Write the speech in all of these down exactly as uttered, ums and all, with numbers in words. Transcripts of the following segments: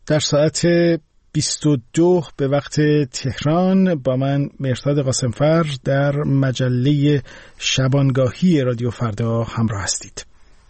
در ساعت بیست و دو به وقت تهران با من مهرداد قاسمفر در مجله شبانگاهی رادیو فردا همراه هستید.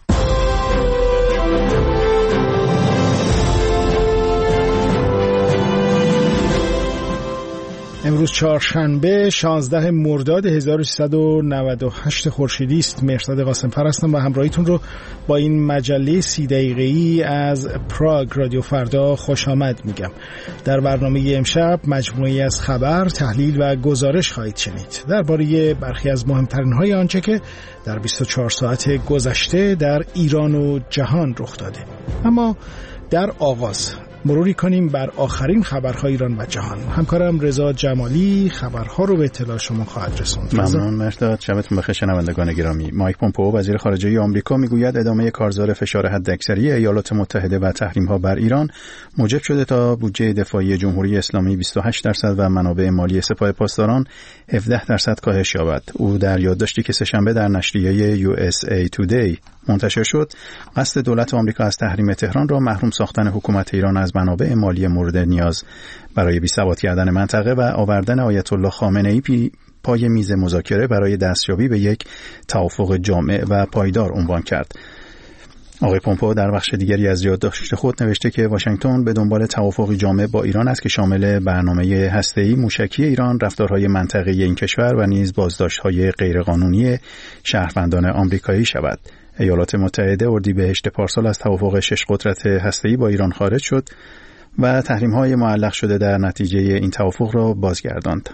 امروز چهارشنبه شانزده مرداد هزار و سیصد و نود و هشت خورشیدی است. مهرداد قاسمفر هستم و همراهیتون رو با این مجله سی دقیقه‌ای از پراگ رادیو فردا خوش آمد میگم. در برنامه امشب مجموعه‌ای از خبر، تحلیل و گزارش خواهید شنید درباره برخی از مهمترین های آنچه که در بیست و چهار ساعت گذشته در ایران و جهان رخ داده. اما در آغاز مروری کنیم بر آخرین خبرهای ایران و جهان. همکارم رضا جمالی خبرها رو به اطلاع شما خواهد رسوند. ممنون مهرداد. شبتون بخیر شنوندگان گرامی. مایک پومپئو وزیر خارجه آمریکا میگوید ادامه کارزار فشار حداکثری ایالات متحده و تحریم‌ها بر ایران موجب شده تا بودجه دفاعی جمهوری اسلامی بیست و هشت درصد و منابع مالی سپاه پاسداران هفده درصد کاهش یابد. او در یادداشتی که سه‌شنبه در نشریه یو اس ای تودی منتشر شد، قصد دولت آمریکا از تحریم تهران را محروم ساختن حکومت ایران از منابع مالی مورد نیاز برای بی‌ثبات کردن منطقه و آوردن آیت الله خامنه‌ای پی پای میز مذاکره برای دستیابی به یک توافق جامع و پایدار عنوان کرد. آقای پومپئو در بخش دیگری از یادداشت خود نوشته که واشنگتن به دنبال توافقی جامع با ایران است که شامل برنامه هسته‌ای موشکی ایران، رفتارهای منطقه‌ای این کشور و نیز بازداشت‌های غیرقانونی شهروندان آمریکایی شود. ایالات متحده اردیبهشت پارسال از توافق شش قدرت هسته‌ای با ایران خارج شد و تحریم‌های معلق شده در نتیجه این توافق را بازگرداند.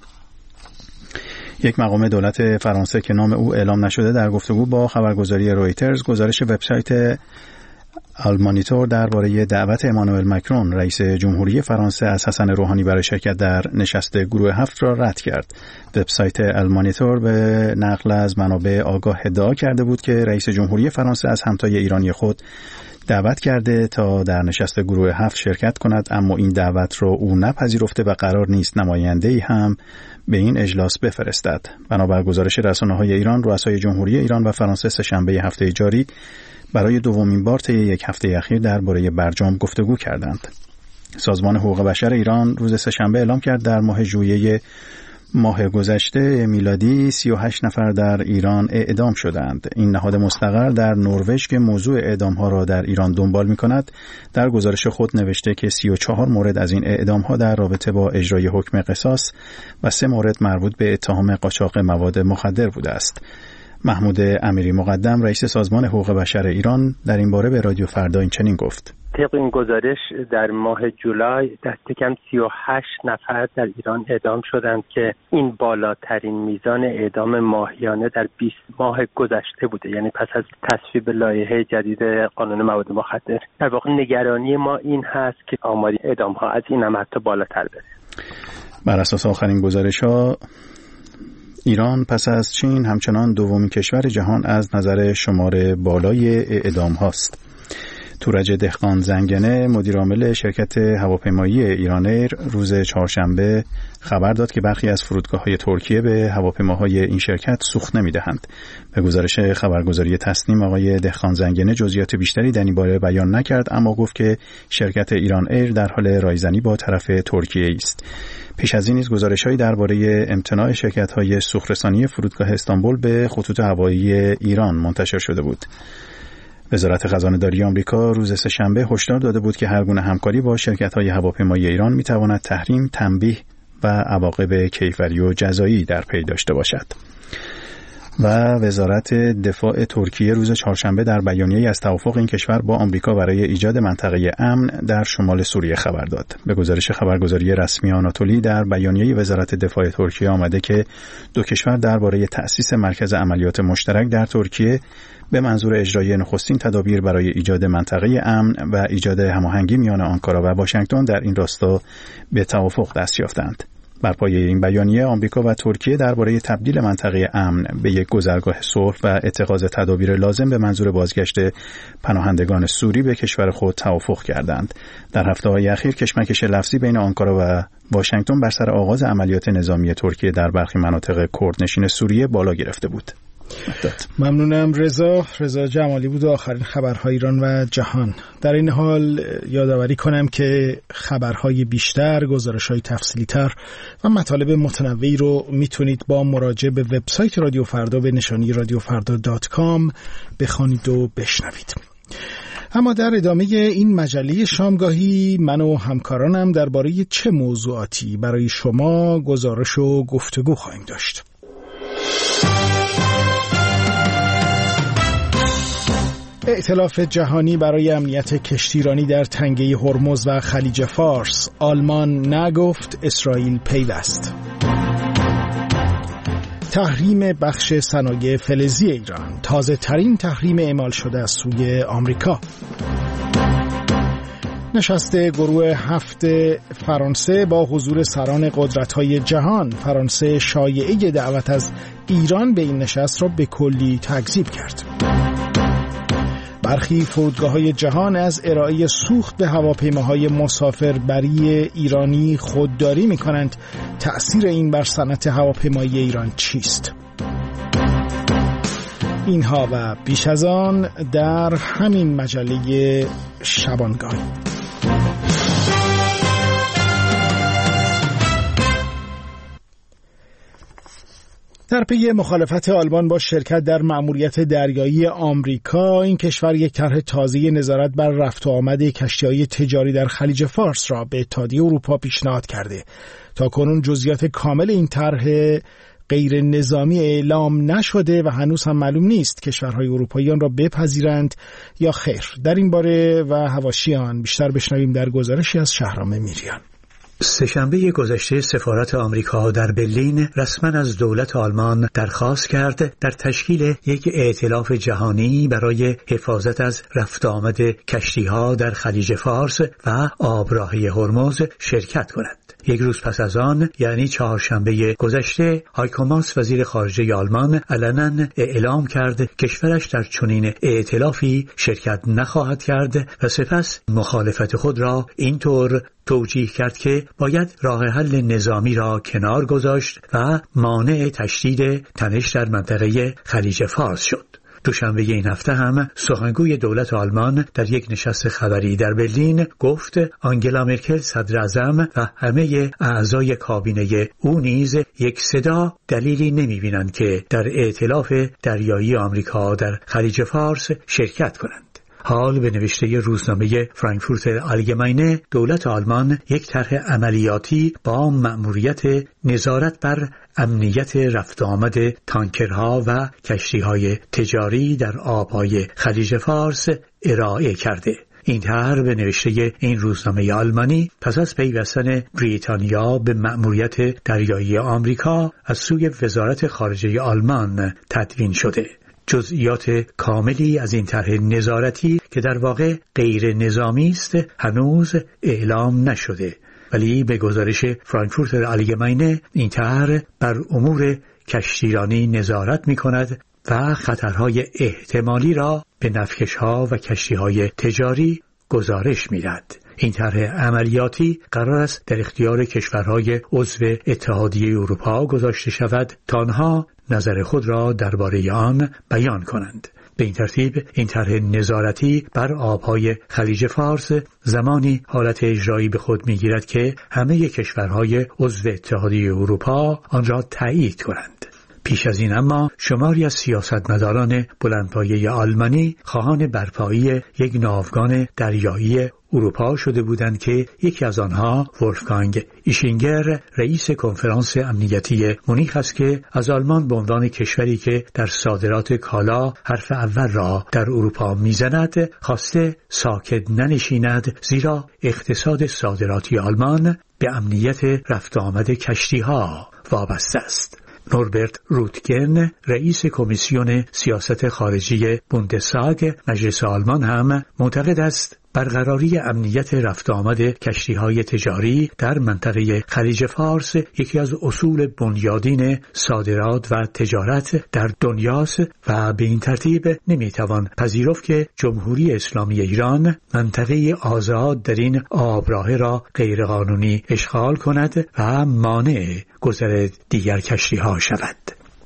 یک مقام دولت فرانسه که نام او اعلام نشده در گفتگو با خبرگزاری رویترز گزارش وبسایت آلمانیتور درباره دعوت امانوئل مکرون رئیس جمهوری فرانسه از حسن روحانی برای شرکت در نشست گروه هفت را رد کرد. وبسایت آلمانیتور به نقل از منابع آگاه ادعا کرده بود که رئیس جمهوری فرانسه از همتای ایرانی خود دعوت کرده تا در نشست گروه هفت شرکت کند، اما این دعوت را او نپذیرفته و قرار نیست نماینده‌ای هم به این اجلاس بفرستد. بنابر گزارش رسانه‌های ایران، رؤسای جمهوری ایران و فرانسه سه‌شنبه هفته جاری برای دومین بار طی یک هفته اخیر درباره برجام گفتگو کردند. سازمان حقوق بشر ایران روز سه‌شنبه اعلام کرد در ماه ژوئیه ماه گذشته میلادی سی و هشت نفر در ایران اعدام شدند. این نهاد مستقر در نروژ که موضوع اعدام‌ها را در ایران دنبال می‌کند، در گزارش خود نوشته که سی و چهار مورد از این اعدام‌ها در رابطه با اجرای حکم قصاص و سه مورد مربوط به اتهام قاچاق مواد مخدر بوده است. محمود امیری مقدم رئیس سازمان حقوق بشر ایران در این باره به رادیو فردا این چنین گفت: طبق این گزارش در ماه جولای دست کم سی و هشت نفر در ایران اعدام شدند که این بالاترین میزان اعدام ماهیانه در بیست ماه گذشته بوده، یعنی پس از تصویب لایحه جدید قانون مواد مخدر. در واقع نگرانی ما این هست که آمار اعدام ها از این هم حتی بالاتر بره. بر اساس آخرین گزارش ها ایران پس از چین همچنان دومین کشور جهان از نظر شمار بالای اعدام هاست. تورج دهقان زنگنه مدیر عامل شرکت هواپیمایی ایران ایر روز چهارشنبه خبر داد که برخی از فرودگاه‌های ترکیه به هواپیماهای این شرکت سوخت نمی‌دهند. به گزارش خبرگزاری تسنیم آقای دهقان زنگنه جزئیات بیشتری در این باره بیان نکرد، اما گفت که شرکت ایران ایر در حال رایزنی با طرف ترکیه است. پیش از این نیز گزارش‌هایی درباره امتناع شرکت‌های سوخت‌رسانی فرودگاه استانبول به خطوط هوایی ایران منتشر شده بود. وزارت خزانه‌داری آمریکا روز سه‌شنبه هشدار داده بود که هر گونه همکاری با شرکت‌های هواپیمایی ایران می‌تواند تحریم، تنبیه و عواقب کیفری و جزایی در پی داشته باشد. و وزارت دفاع ترکیه روز چهارشنبه در بیانیه‌ای از توافق این کشور با آمریکا برای ایجاد منطقه امن در شمال سوریه خبر داد. به گزارش خبرگزاری رسمی آناتولی در بیانیه وزارت دفاع ترکیه آمده که دو کشور درباره تأسیس مرکز عملیات مشترک در ترکیه به منظور اجرای نخستین تدابیر برای ایجاد منطقه امن و ایجاد هماهنگی میان آنکارا و واشنگتن در این راستا به توافق دست یافتند. بر پایه این بیانیه آمریکا و ترکیه درباره تبدیل منطقه امن به یک گذرگاه صلح و اتخاذ تدابیر لازم به منظور بازگشت پناهندگان سوری به کشور خود توافق کردند. در هفته‌های اخیر کشمکش لفظی بین آنکارا و واشنگتن بر سر آغاز عملیات نظامی ترکیه در برخی مناطق کردنشین سوریه بالا گرفته بود. ممنونم. رضا رضا جمالی بود و آخرین خبرهای ایران و جهان. در این حال یادآوری کنم که خبرهای بیشتر، گزارش‌های تفصیلی‌تر و مطالب متنوعی رو میتونید با مراجعه به وبسایت رادیو فردا به نشانی رادیو فردا دات کام بخوانید و بشنوید. اما در ادامه این مجله شامگاهی من و همکارانم درباره چه موضوعاتی برای شما گزارش و گفتگو خواهیم داشت. ائتلاف جهانی برای امنیت کشتیرانی در تنگه هرمز و خلیج فارس، آلمان نگفت، اسرائیل پیوست. تحریم بخش صنایع فلزی ایران، تازه ترین تحریم اعمال شده از سوی آمریکا. نشست گروه هفت فرانسه با حضور سران قدرت‌های جهان. فرانسه شایعه دعوت از ایران به این نشست را به کلی تکذیب کرد. برخی فرودگاه‌های جهان از ارائه سوخت به هواپیماهای مسافربری ایرانی خودداری می‌کنند. تأثیر این بر صنعت هواپیمایی ایران چیست؟ اینها و بیش از آن در همین مجله شبانگاه. در پی مخالفت آلمان با شرکت در مأموریت دریایی آمریکا، این کشور یک طرح تازه نظارت بر رفت و آمد کشتی‌های تجاری در خلیج فارس را به اتحادیه اروپا پیشنهاد کرده. تاکنون جزئیات کامل این طرح غیر نظامی اعلام نشده و هنوز هم معلوم نیست کشورهای اروپایی آن را بپذیرند یا خیر. در این باره و حواشی آن بیشتر بشنویم در گزارشی از شهرام میریان. سه‌شنبه گذشته سفارت آمریکا در برلین رسما از دولت آلمان درخواست کرد در تشکیل یک ائتلاف جهانی برای حفاظت از رفت آمد کشتی‌ها در خلیج فارس و آبراهه هرمز شرکت کند. یک روز پس از آن، یعنی چهارشنبه گذشته، هایکو ماس وزیر خارجه آلمان علنا اعلام کرد کشورش در چنین ائتلافی شرکت نخواهد کرد و سپس مخالفت خود را اینطور توجیه کرد که باید راه حل نظامی را کنار گذاشت و مانع تشدید تنش در منطقه خلیج فارس شد. دوشنبه این هفته هم سخنگوی دولت آلمان در یک نشست خبری در برلین گفت آنگلا مرکل صدر اعظم و همه اعضای کابینه او نیز یک صدا دلیلی نمی‌بینند که در ائتلاف دریایی آمریکا در خلیج فارس شرکت کنند. حال به نوشته روزنامه فرانکفورتر آلگماینه، دولت آلمان یک طرح عملیاتی با مأموریت نظارت بر امنیت رفت آمد تانکرها و کشتی‌های تجاری در آبهای خلیج فارس ارائه کرده. این طرح به نوشته این روزنامه آلمانی پس از پیوستن بریتانیا به مأموریت دریایی آمریکا از سوی وزارت خارجه آلمان تدوین شده. جزئیات کاملی از این طرح نظارتی که در واقع غیر نظامی است هنوز اعلام نشده، ولی به گزارش فرانکفورتر آلگماینه این طرح بر امور کشتیرانی نظارت می کند و خطرهای احتمالی را به نفتکش‌ها و کشتی‌های تجاری گزارش می‌دهد. این طرح عملیاتی قرار است در اختیار کشورهای عضو اتحادیه اروپا گذاشته شود تا آنها نظر خود را درباره آن بیان کنند. به این ترتیب این طرح نظارتی بر آبهای خلیج فارس زمانی حالت اجرایی به خود می‌گیرد که همه کشورهای عضو اتحادیه اروپا آن را تایید کنند. پیش از این اما شماری از سیاستمداران بلندپایه آلمانی خواهان برپایی یک ناوگان دریایی اروپا شده بودند که یکی از آنها ولفگانگ ایشینگر رئیس کنفرانس امنیتی مونیخ است که از آلمان به عنوان کشوری که در صادرات کالا حرف اول را در اروپا میزند خواسته ساکت ننشیند، زیرا اقتصاد صادراتی آلمان به امنیت رفت آمد کشتی‌ها وابسته است. نوربرت روتگن رئیس کمیسیون سیاست خارجی بوندستاگ مجلس آلمان هم معتقد است برقراری امنیت رفت آمد کشتی‌های تجاری در منطقه خلیج فارس یکی از اصول بنیادین صادرات و تجارت در دنیاست و به این ترتیب نمیتوان پذیرفت که جمهوری اسلامی ایران منطقه آزاد در این آبراهه را غیرقانونی اشغال کند و مانع گذر دیگر کشتی‌ها شود.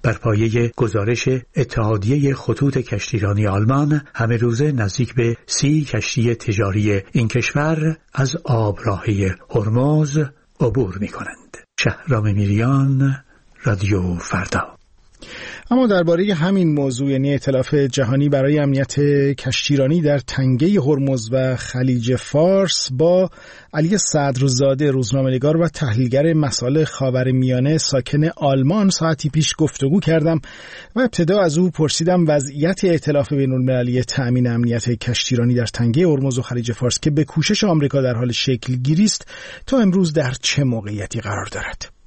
بر پایه گزارش اتحادیه خطوط کشتیرانی آلمان همه روزه نزدیک به سی کشتی تجاری این کشور از آبراهه هرمز عبور می کنند. شهرام میریان، رادیو فردا. اما درباره همین موضوع، یعنی ائتلاف جهانی برای امنیت کشتیرانی در تنگه هرمز و خلیج فارس، با علی صدرزاده، روزنامه‌نگار و تحلیلگر مسائل خاورمیانه ساکن آلمان، ساعتی پیش گفتگو کردم و ابتدا از او پرسیدم وضعیت ائتلاف بین‌المللی تأمین امنیت کشتیرانی در تنگه هرمز و خلیج فارس که به کوشش آمریکا در حال شکل گیری است تا امروز در چه موقعیتی قرار دارد.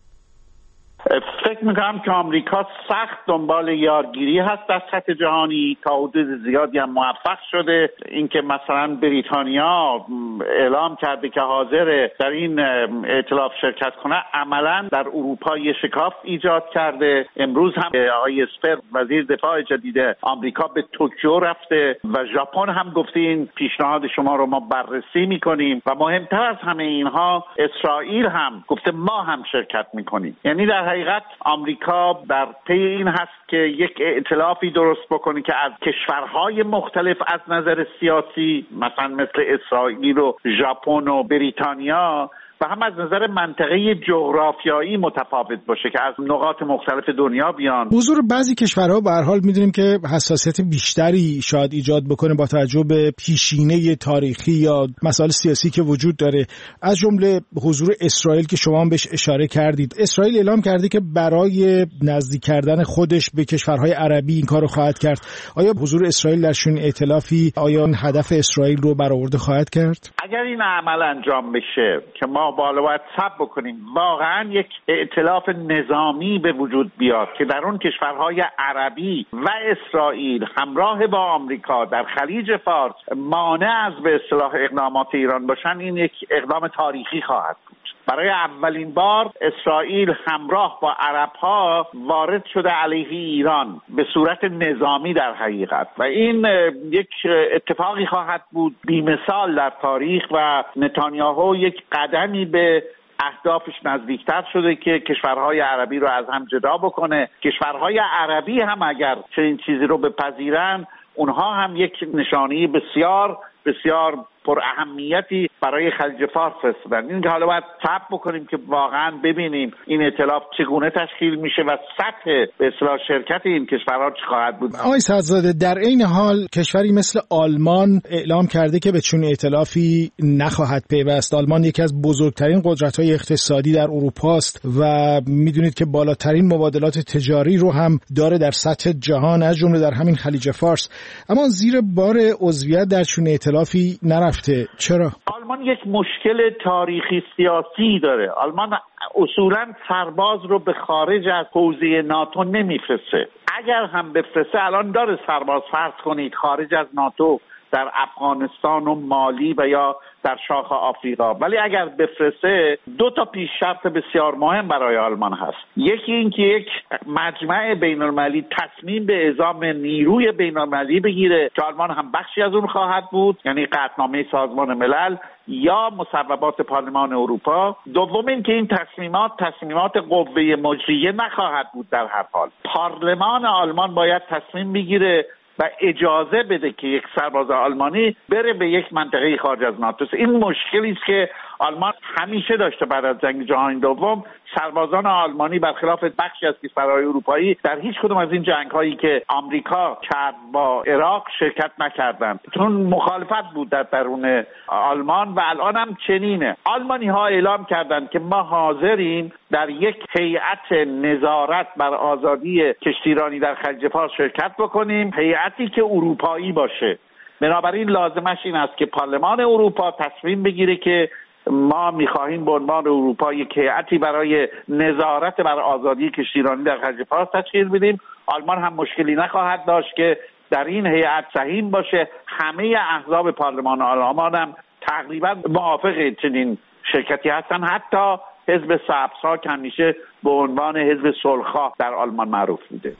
فکر میکنم که آمریکا سخت دنبال یارگیری هست در سطح جهانی، تا حدود زیادی هم موفق شده. اینکه مثلا بریتانیا اعلام کرده که حاضره در این ائتلاف شرکت کنه، عملا در اروپا یه شکاف ایجاد کرده. امروز هم آقای اسپر وزیر دفاع جدید آمریکا به توکیو رفته و ژاپن هم گفته این پیشنهاد شما رو ما بررسی میکنیم و مهمتر از همه اینها اسرائیل هم گفته ما هم شرکت میکنیم. یعنی در حقیقت آمریکا در پی این هست که یک ائتلافی درست بکنه که از کشورهای مختلف از نظر سیاسی، مثلا مثل اسرائیل و ژاپن و بریتانیا، و هم از نظر منطقه جغرافیایی متفاوت باشه که از نقاط مختلف دنیا بیان. حضور بعضی کشورها به هر حال میدونیم که حساسیت بیشتری شاید ایجاد بکنه با توجه به پیشینه تاریخی یا مسائل سیاسی که وجود داره، از جمله حضور اسرائیل که شما هم بهش اشاره کردید. اسرائیل اعلام کرده که برای نزدیک کردن خودش به کشورهای عربی این کارو خواهد کرد. آیا حضور اسرائیل در چنین ائتلافی آیا هدف اسرائیل رو برآورده خواهد کرد؟ اگر این عمل انجام بشه که ما بالا باید صبر بکنیم واقعا یک ائتلاف نظامی به وجود بیاد که در اون کشورهای عربی و اسرائیل همراه با آمریکا در خلیج فارس مانع از به اصطلاح اقدامات ایران باشن، این یک اقدام تاریخی خواهد بود. برای اولین بار اسرائیل همراه با عرب‌ها وارد شده علیه ایران به صورت نظامی در حقیقت، و این یک اتفاقی خواهد بود بی‌مثال در تاریخ و نتانیاهو یک قدمی به اهدافش نزدیکتر شده که کشورهای عربی رو از هم جدا بکنه. کشورهای عربی هم اگر چنین چیزی رو بپذیرن، اونها هم یک نشانه بسیار بسیار پر اهمیتی برای خلیج فارس هستند. این که حالا باید صبر بکنیم که واقعا ببینیم این ائتلاف چگونه تشکیل میشه و سطح به اصطلاح شرکت این کشورها چه خواهد بود. آقای صدرزاده، در این حال کشوری مثل آلمان اعلام کرده که به چون ائتلافی نخواهد پیوست. آلمان یکی از بزرگترین قدرت‌های اقتصادی در اروپا است و میدونید که بالاترین مبادلات تجاری رو هم داره در سطح جهان، از جمله در همین خلیج فارس. اما زیر بار عضویت در چون ائتلافی نرفته. چرا؟ آلمان یک مشکل تاریخی سیاسی داره. آلمان اصولاً سرباز رو به خارج از حوزه ناتو نمیفرسته. اگر هم بفرسته الان داره سرباز، فرض کنید خارج از ناتو در افغانستان و مالی و یا در شاخ آفریقا، ولی اگر بفرسته دو تا پیش شرط بسیار مهم برای آلمان هست. یکی این که یک مجمع بین‌المللی تصمیم به اعزام نیروی بین‌المللی بگیره که آلمان هم بخشی از اون خواهد بود، یعنی قطعنامه سازمان ملل یا مصوبات پارلمان اروپا. دوم این که این تصمیمات تصمیمات قوه مجریه نخواهد بود. در هر حال پارلمان آلمان باید تصمیم بگیره و اجازه بده که یک سرباز آلمانی بره به یک منطقه خارج از ناتو. این مشکلی است که آلمان همیشه داشته. بعد از جنگ جهانی دوم سربازان آلمانی برخلاف بخشی از کشورهای اروپایی در هیچ کدوم از این جنگ‌هایی که آمریکا کرد با عراق شرکت نکردند، چون مخالفت بود در درون آلمان و الان هم چنینه. آلمانی‌ها اعلام کردند که ما حاضریم در یک هیئت نظارت بر آزادی کشتیرانی در خلیج فارس شرکت بکنیم، هیئتی که اروپایی باشه. بنابراین لازمش این است که پارلمان اروپا تصمیم بگیره که ما می‌خواهیم به عنوان اروپا یک هیئتی برای نظارت بر آزادی کشتیرانی در خلیج فارس تشکیل بدیم. آلمان هم مشکلی نخواهد داشت که در این هیئت سهیم باشه. همه احزاب پارلمان آلمان هم تقریبا موافق چنین شرکتی هستن، حتی حزب سبزها که همیشه به عنوان حزب صلح‌خواه در آلمان معروف بوده.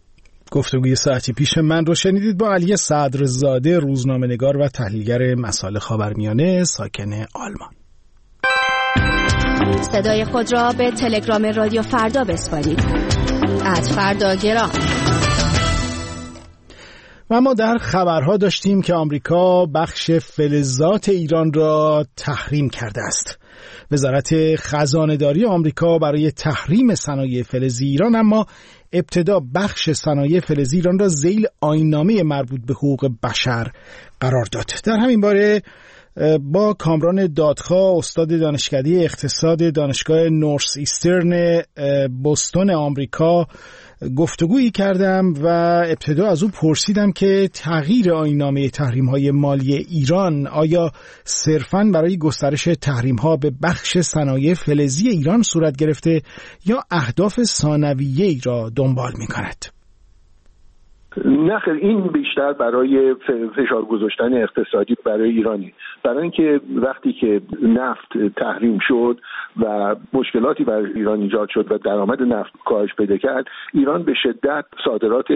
گفتگوی ساعتی پیش من رو شنیدید با علی صدرزاده، روزنامه‌نگار و تحلیلگر مسائل خاورمیانه ساکن آلمان. صدای خود را به تلگرام رادیو فردا بسپارید. ات فرداگرام. و ما در خبرها داشتیم که آمریکا بخش فلزات ایران را تحریم کرده است. وزارت خزانه‌داری آمریکا برای تحریم صنایع فلزی ایران اما ابتدا بخش صنایع فلزی ایران را ذیل آیین‌نامه مربوط به حقوق بشر قرار داد. در همین باره با کامران دادخواه، استاد دانشکده اقتصاد دانشگاه نورث ایسترن بوستون آمریکا گفتگویی کردم و ابتدا از او پرسیدم که تغییر آیین‌نامه تحریم‌های مالی ایران آیا صرفاً برای گسترش تحریم‌ها به بخش صنایع فلزی ایران صورت گرفته یا اهداف ثانویه‌ای را دنبال می‌کند؟ نه خیر، این بیشتر برای فشار گذاشتن اقتصادی برای ایرانی، برای اینکه وقتی که نفت تحریم شد و مشکلاتی برای ایران ایجاد شد و درآمد نفت کاهش پیدا کرد، ایران به شدت صادرات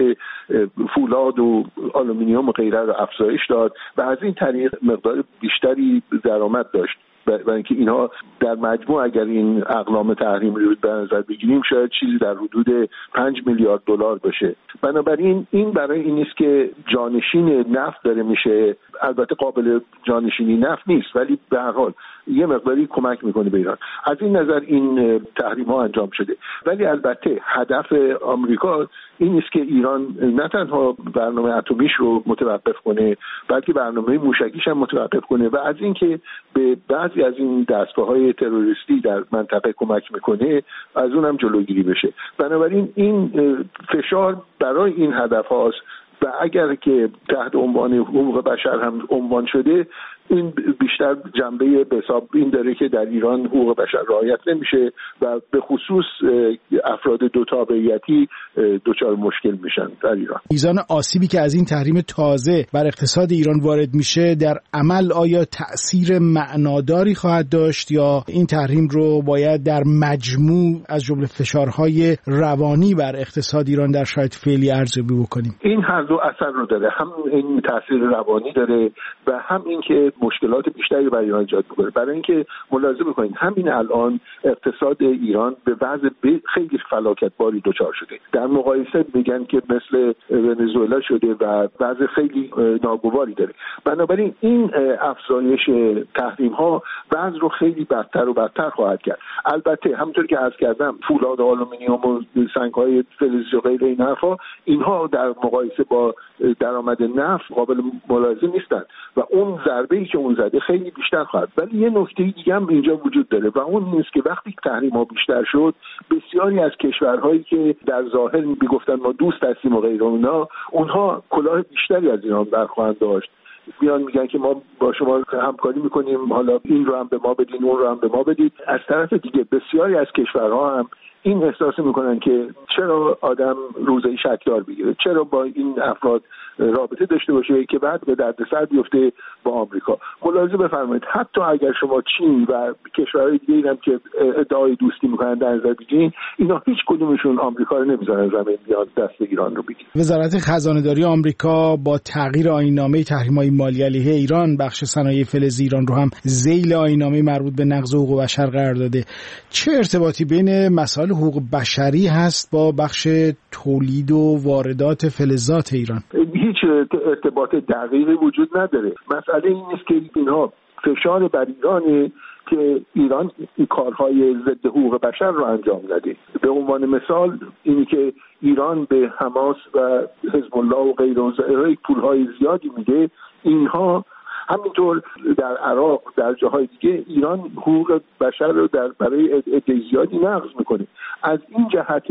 فولاد و آلومینیوم و غیره را افزایش داد و از این طریق مقدار بیشتری درآمد داشت. برای اینکه اینها در مجموع اگر این اقلام تحریم رو به نظر بگیریم شاید چیزی در حدود پنج میلیارد دلار باشه. بنابراین این برای این نیست که جانشین نفت داره میشه، البته قابل جانشینی نفت نیست ولی به هر حال یه مقداری کمک میکنه به ایران. از این نظر این تحریم ها انجام شده، ولی البته هدف آمریکا این نیست که ایران نه تنها برنامه اتمیش رو متوقف کنه بلکه برنامه موشکیش هم متوقف کنه و از اینکه به بعضی از این دستگاه‌های تروریستی در منطقه کمک میکنه از اونم جلوگیری بشه. بنابراین این فشار برای این هدف هاست و اگر که تحت عنوان حقوق بشر هم عنوان شده، این بیشتر جنبه به حساب این داره که در ایران حقوق بشر رعایت نمیشه و به خصوص افراد دو تابعیتی دچار مشکل میشن در ایران. میزان آسیبی که از این تحریم تازه بر اقتصاد ایران وارد میشه در عمل آیا تأثیر معناداری خواهد داشت یا این تحریم رو باید در مجموع از جمله فشارهای روانی بر اقتصاد ایران در شرایط فعلی ارزیابی بکنیم؟ این هر دو اثر رو داره، هم این تأثیر روانی داره و هم این که مشکلات بیشتری برای ایران ایجاد می‌کنه. برای اینکه ملاحظه بکنید همین الان اقتصاد ایران به وضع خیلی فلاکتباری دچار شده. در مقایسه میگن که مثل ونزوئلا شده و وضع خیلی ناگواری داره. بنابراین این افزایش تحریم ها وضع رو خیلی بدتر و بدتر خواهد کرد. البته همونطور که عرض کردم فولاد آلومینیوم و سنگ‌های فلزی و غیره این حرفا اینها در مقایسه با درآمد نفت قابل ملاحظه نیستند و اون ضربه‌ای که اون زده خیلی بیشتر خواهد. ولی یه نکته دیگه هم اینجا وجود داره و اون نیست که وقتی تحریم‌ها بیشتر شد بسیاری از کشورهایی که در ظاهر میگفتن ما دوست هستیم و غیره اونا اونها کلاه بیشتری از ایران برخواهند داشت. بیان میگن که ما با شما همکاری میکنیم، حالا این رو هم به ما بدین اون رو هم به ما بدید. از طرف دیگه بسیاری از کشورها هم این احساس میکنن که چرا آدم روزی شکدار بگیره، چرا با این افراد رابطه داشته باشه که بعد به دردسر بیفته با آمریکا. ملاحظه بفرمایید حتی اگر شما چین و کشورهای دیگه هم که ادعای دوستی میکنن در نظر بگیرین، اینا هیچ کدومشون آمریکا رو نمیذارن زمین بیاد دست ایران رو بگیره. وزارت خزانه‌داری آمریکا با تغییر آیین‌نامه تحریم‌های مالی علیه ایران بخش صنایع فلزی ایران رو هم ذیل آیین‌نامه مربوط به نقض حقوق بشر قرار داده. چه ارتباطی بین مسائل حقوق بشری هست با بخش تولید و واردات فلزات ایران؟ هیچ ارتباط دقیقی وجود نداره. مسئله این نیست که اینها فشار بر ایرانه که ایران این کارهای ضد حقوق بشر رو انجام نده. به عنوان مثال اینی که ایران به حماس و حزب الله و غیره پولهای زیادی میده، اینها همینطور در عراق در جاهای دیگه ایران حقوق بشر رو در برای عده زیادی نقض میکنه. از این جهت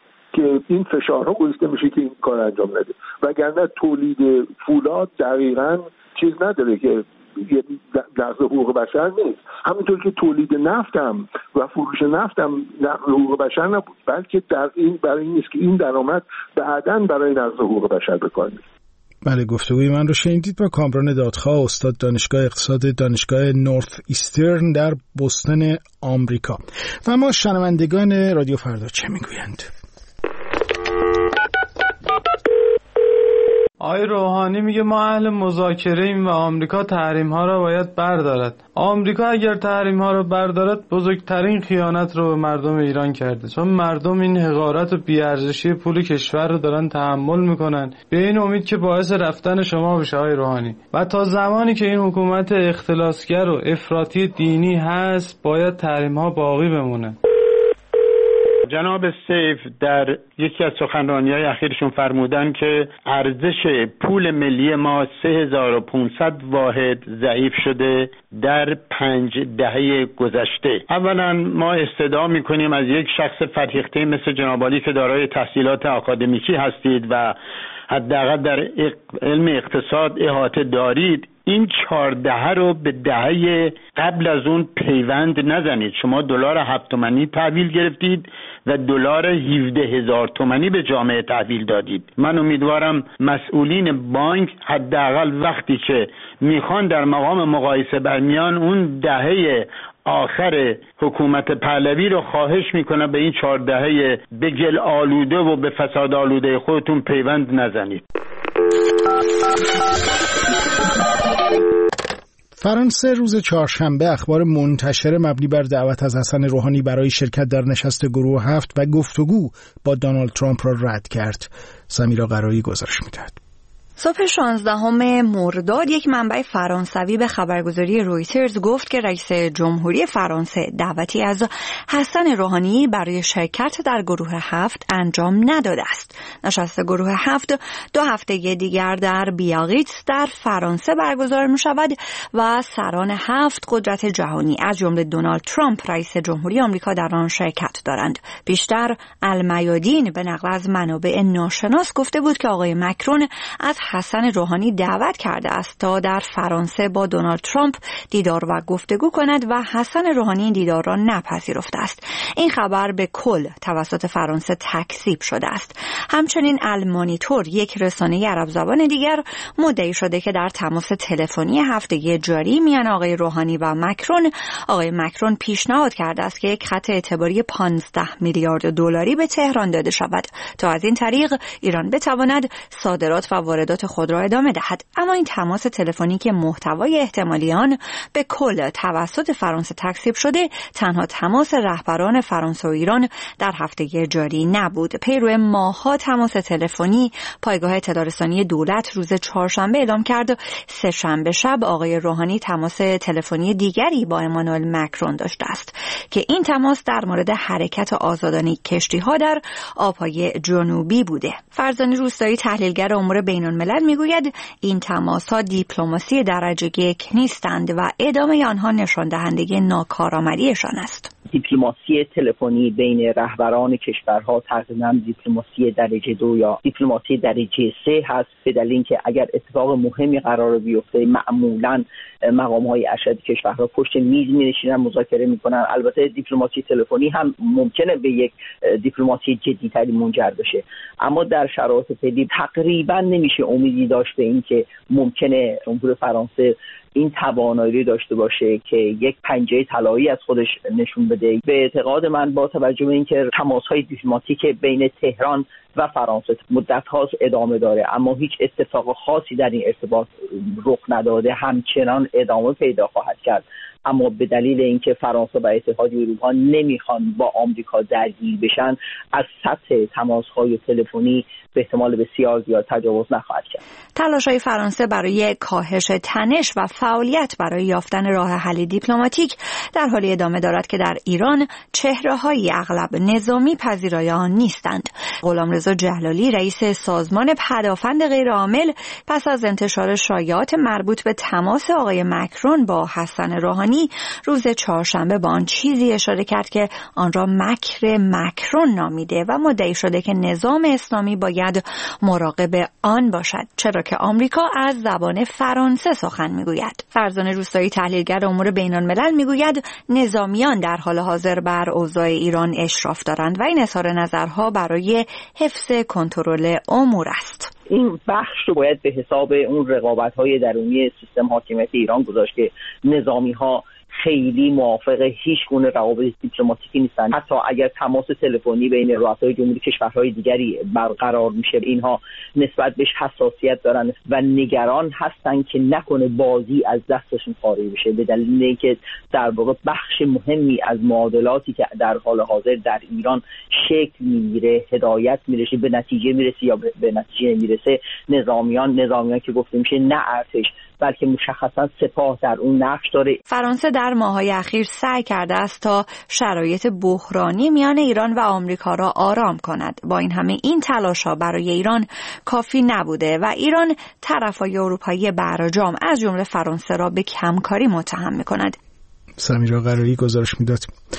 که این فشارها گذاشته میشه که این کار انجام نده، وگرنه تولید فولاد دقیقاً چیز نداره که نقض حقوق بشر نیست. همینطور که تولید نفت هم و فروش نفت هم نقض حقوق بشر نبود، بلکه در این برای این نیست که این درآمد بعداً برای نقض حقوق بشر بکار میره. بله، گفتگوی من رو شنیدید با کامران دادخواه، استاد دانشگاه اقتصاد دانشگاه نورث ایسترن در بوستون آمریکا. و ما شنوندگان رادیو فردا چه میگویند؟ آقای روحانی میگه ما اهل مذاکره ایم و آمریکا تحریم ها را باید بردارد. آمریکا اگر تحریم ها را بردارد بزرگترین خیانت رو به مردم ایران کرده، چون مردم این حقارت و بی‌ارزشی پول کشور رو دارن تحمل میکنن به این امید که باعث رفتن شما بشه آقای روحانی. و تا زمانی که این حکومت اختلاسگر و افراطی دینی هست باید تحریم ها باقی بمونه. جناب سیف در یکی از سخنرانی‌های اخیرشون فرمودن که ارزش پول ملی ما سه هزار و پانصد واحد ضعیف شده در پنج دهه گذشته. اولا ما استدعا می‌کنیم از یک شخص فرهیخته مثل جناب عالی که دارای تحصیلات آکادمیکی هستید و حداقل در علم اقتصاد احاطه دارید، این چهار دهه رو به دهه قبل از اون پیوند نزنید. شما دلار هفت تومانی تحویل گرفتید و دلار هفده هزار تومانی به جامعه تحویل دادید. من امیدوارم مسئولین بانک حداقل وقتی که میخوان در مقام مقایسه برمیان اون دهه آخر حکومت پهلوی رو خواهش میکنه به این چهار دهه به گل آلوده و به فساد آلوده خودتون پیوند نزنید. فرانسه روز چهارشنبه اخبار منتشر مبنی بر دعوت از حسن روحانی برای شرکت در نشست گروه هفت و گفتگو با دونالد ترامپ را رد کرد. سمیرا قرایی گزارش می‌دهد. صبح شانزدهم مرداد یک منبع فرانسوی به خبرگزاری رویترز گفت که رئیس جمهوری فرانسه دعوتی از حسن روحانی برای شرکت در گروه هفت انجام نداده است. نشست گروه هفت دو هفته دیگر در بیاریتس در فرانسه برگزار می شود و سران هفت قدرت جهانی از جمله دونالد ترامپ رئیس جمهوری آمریکا در آن شرکت دارند. بیشتر المیادین به نقل از منابع ناشناس گفته بود که آقای مکرون از حسن روحانی دعوت کرده است تا در فرانسه با دونالد ترامپ دیدار و گفتگو کند و حسن روحانی این دیدار را نپذیرفته است. این خبر به کل توسط فرانسه تکذیب شده است. همچنین المانیتور، یک رسانه عرب زبان دیگر، مدعی شده که در تماس تلفنی هفتگی جاری میان آقای روحانی و مکرون، آقای مکرون پیشنهاد کرده است که یک خط اعتباری پانزده میلیارد دلاری به تهران داده شود تا از این طریق ایران بتواند صادرات و واردات خود را ادامه دهد. اما این تماس تلفنی که محتوای احتمالی آن به کل توسط فرانسه تکذیب شده، تنها تماس رهبران فرانسه و ایران در هفته جاری نبود. پیرو ماه‌ها تماس تلفنی، پایگاه اطلاع رسانی دولت روز چهارشنبه اعلام کرد سه شنبه شب آقای روحانی تماس تلفنی دیگری با امانوئل مکرون داشته است که این تماس در مورد حرکت آزادانه کشتی‌ها در آب‌های جنوبی بوده. فرزانه روستایی، تحلیلگر امور بین‌الملل، میگوید این تماس‌ها دیپلماسی درجه یک نیستند و ادامه آنها نشان دهنده ناکارآمدیشان است. دیپلماسی تلفنی بین رهبران کشورها تقریباً دیپلماسی درجه دو یا دیپلماسی درجه سه هست، به دلیل اینکه اگر اتفاق مهمی قرار بیفته معمولاً مقام‌های ارشد کشورها پشت میز می‌نشینن، مذاکره می‌کنن. البته دیپلماسی تلفنی هم ممکنه به یک دیپلماسی جدی‌تری منجر بشه، اما در شرایط فعلی تقریباً نمیشه امیدی داشت به اینکه ممکنه جمهوری فرانسه این توانایی داشته باشه که یک پنجه طلایی از خودش نشون بده. به اعتقاد من با توجه به اینکه تماس‌های دیپلماتیک بین تهران و فرانسه مدت‌ها ادامه داره اما هیچ اتفاق خاصی در این ارتباط رخ نداده، همچنان ادامه پیدا خواهد کرد. اما به دلیل اینکه فرانسه و اتحادیه اروپا نمیخوان با آمریکا درگیر بشن، از سطح تماس‌های تلفنی به احتمال بسیار زیاد تجاوز نخواهد کرد. تلاش‌های فرانسه برای کاهش تنش و فعالیت برای یافتن راه حل دیپلماتیک در حال ادامه دارد که در ایران چهره‌های اغلب نظامی پذیرای آن نیستند. غلامرضا جلالی، رئیس سازمان پدافند غیرعامل، پس از انتشار شایعات مربوط به تماس آقای مکرون با حسن روحانی روز چهارشنبه با آن چیزی اشاره کرد که آن را مکر مکرون نامیده و مدعی شده که نظام اسلامی باید مراقب آن باشد، چرا که آمریکا از زبان فرانسه سخن میگوید. فرزانه روستایی، تحلیلگر امور بین‌الملل، میگوید نظامیان در حال حاضر بر اوضاع ایران اشراف دارند و این اظهار نظرها برای حفظ کنترل امور است. این بخش رو باید به حساب اون رقابت‌های درونی سیستم حاکمیت ایران گذاشت که نظامی‌ها خیلی موافق هیچ گونه روابط دیپلماتیکی نیستن. حتی اگر تماس تلفنی بین رؤسای جمهوری کشورهای دیگری برقرار میشه، اینها نسبت بهش حساسیت دارن و نگران هستن که نکنه بازی از دستشون خارج بشه، به دلیل اینکه در واقع بخش مهمی از معادلاتی که در حال حاضر در ایران شکل میگیره، هدایت میرسه، به نتیجه میرسه یا به نتیجه نمیرسه، نظامیان نظامیان که گفته میشه نه ارتش بلکه مشخصا سپاه در اون نقش داره. فرانسه در ماه‌های اخیر سعی کرده است تا شرایط بحرانی میان ایران و آمریکا را آرام کند. با این همه این تلاش‌ها برای ایران کافی نبوده و ایران طرفای اروپایی برجام از جمله فرانسه را به کمکاری متهم می‌کند. سمیرا قراری گزارش میداد.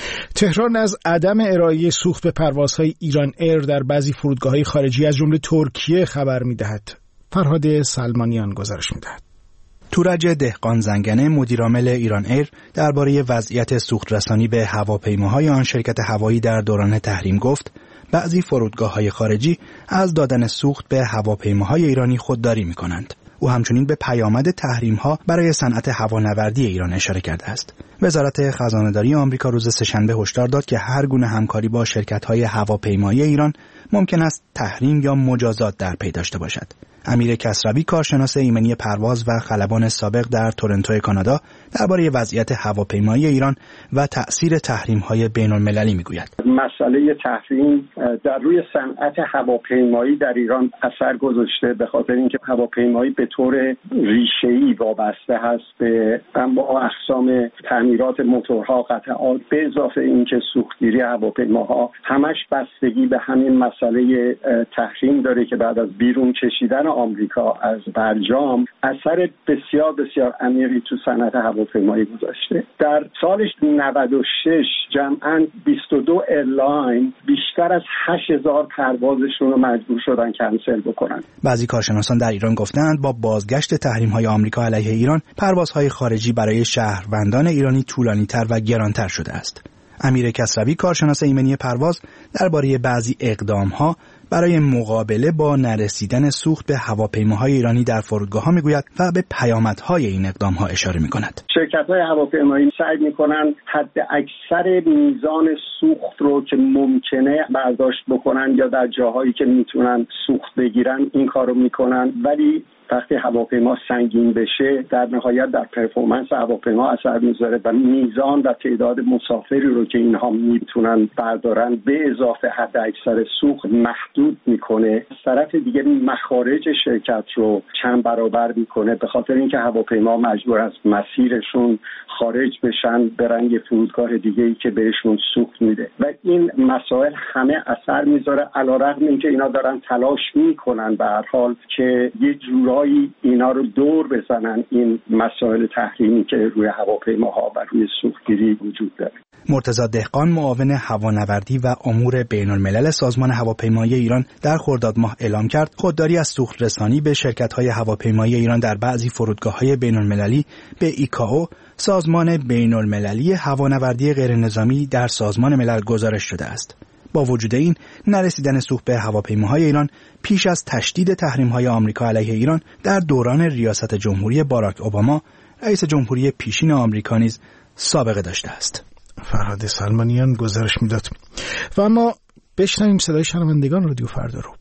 تهران از عدم ارائه سوخت به پروازهای ایران ایر در بعضی فرودگاه‌های خارجی از جمله ترکیه خبر می‌دهد. فرهاد سلمانیان گزارش می‌دهد. تورج دهقان زنگنه مدیرعامل ایران ایر درباره وضعیت سوخت رسانی به هواپیماهای آن شرکت هوایی در دوران تحریم گفت بعضی فرودگاه‌های خارجی از دادن سوخت به هواپیماهای ایرانی خودداری می‌کنند. او همچنین به پیامد تحریم‌ها برای صنعت هوانوردی ایران اشاره کرده است. وزارت خزانه‌داری آمریکا روز سه‌شنبه هشدار داد که هر گونه همکاری با شرکت‌های هواپیمایی ایران ممکن است تحریم یا مجازات در پی داشته باشد. امیر کسروی کارشناس ایمنی پرواز و خلبان سابق در تورنتو کانادا درباره وضعیت هواپیمایی ایران و تأثیر تحریم‌های بین‌المللی میگوید. مسئله تحریم در روی صنعت هواپیمایی در ایران اثر گذاشته، به خاطر اینکه هواپیمایی به طور ریشه‌ای وابسته هست به انواع اقسام تعمیرات موتورها، قطعات، به اضافه اینکه سوختگیری هواپیماها همش بستگی به همین مسئله تحریم داره که بعد از بیرون کشیدن آمریکا از برجام اثر بسیار بسیار عمیقی تو صنعت هواپیمایی گذاشته. در سال نود و شش جمعاً بیست و دو ایرلاین بیشتر از هشت هزار پروازشون رو مجبور شدن کنسل بکنن. بعضی کارشناسان در ایران گفتند با بازگشت تحریم‌های آمریکا علیه ایران، پروازهای خارجی برای شهروندان ایرانی طولانی‌تر و گرانتر شده است. امیر کسروی کارشناس ایمنی پرواز درباره بعضی اقدام‌ها برای مقابله با نرسیدن سوخت به هواپیماهای ایرانی در فرودگاه‌ها میگوید و به پیامدهای این اقدام‌ها اشاره می‌کند. شرکت‌های هواپیمایی سعی می‌کنند حد اکثر میزان سوخت رو که ممکنه برداشت بکنن یا در جاهایی که میتونن سوخت بگیرن این کارو می‌کنن، ولی وقتی هواپیما سنگین بشه در نهایت در پرفورمنس هواپیما اثر میذاره و میزان و تعداد مسافری رو که اینها میتونن بردارن به اضافه حد اکثر سوخت محدود میکنه. از طرف دیگه مخارج شرکت رو چند برابر میکنه، به خاطر اینکه هواپیما مجبور از مسیرشون خارج بشن برن یه فرودگاه دیگه‌ای که بهشون سوخت میده و این مسائل همه اثر میذاره، علیرغم اینکه اینا دارن تلاش میکنن به هر حال که یه جورایی اینا رو دور بزنن این مسائل تحریمی که روی هواپیماها و روی سوختگیری وجود داره. مرتضی دهقان معاون هوانوردی و امور بین‌الملل سازمان هواپیمایی ایران در خرداد ماه اعلام کرد خودداری از سوخت رسانی به شرکت‌های هواپیمایی ایران در بعضی فرودگاه‌های بین‌المللی به ایکائو، سازمان بین‌المللی هوانوردی غیرنظامی در سازمان ملل گزارش شده است. با وجود این، نرسیدن سوخت به هواپیماهای ایران پیش از تشدید تحریم‌های آمریکا علیه ایران در دوران ریاست جمهوری باراک اوباما، رئیس جمهوری پیشین آمریکا نیز سابقه داشته است. فرهاد سلمانیان گزارش میداد. و اما بشنویم صدای شنوندگان رادیو فردا رو.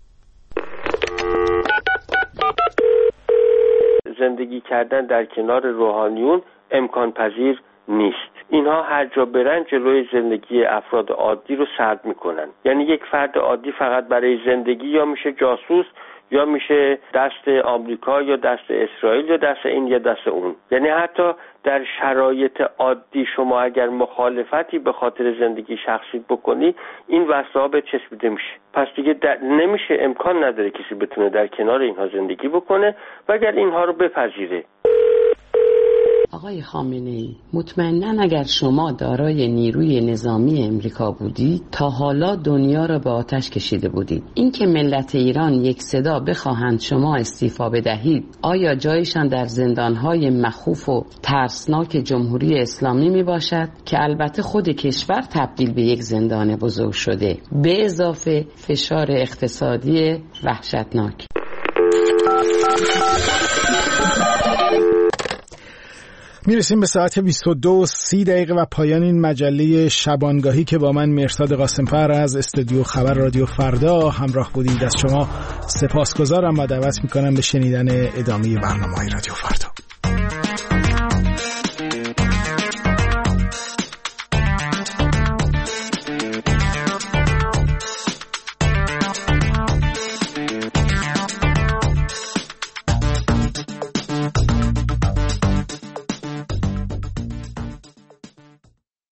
زندگی کردن در کنار روحانیون امکان پذیر نیست. اینها هر جا برن جلوی زندگی افراد عادی رو سرد میکنن. یعنی یک فرد عادی فقط برای زندگی یا میشه جاسوس یا میشه دست آمریکا یا دست اسرائیل یا دست این یا دست اون. یعنی حتی در شرایط عادی شما اگر مخالفتی به خاطر زندگی شخصی بکنی این وثائق چسبیده میشه. پس دیگه نمیشه، امکان نداره کسی بتونه در کنار اینها زندگی بکنه و اگر اینها رو بپذیره. آقای خامنه‌ای، مطمئناً اگر شما دارای نیروی نظامی امریکا بودید تا حالا دنیا را به آتش کشیده بودید. این که ملت ایران یک صدا بخواهند شما استعفا بدهید، آیا جایشان در زندانهای مخوف و ترسناک جمهوری اسلامی می باشد که البته خود کشور تبدیل به یک زندان بزرگ شده، به اضافه فشار اقتصادی وحشتناک. میرسیم به ساعت بیست و دو و سی دقیقه و پایان این مجله شبانگاهی که با من مهرداد قاسمفر از استودیو خبر رادیو فردا همراه بودید. از شما سپاسگزارم و دعوت میکنم به شنیدن ادامه برنامه‌های رادیو فردا.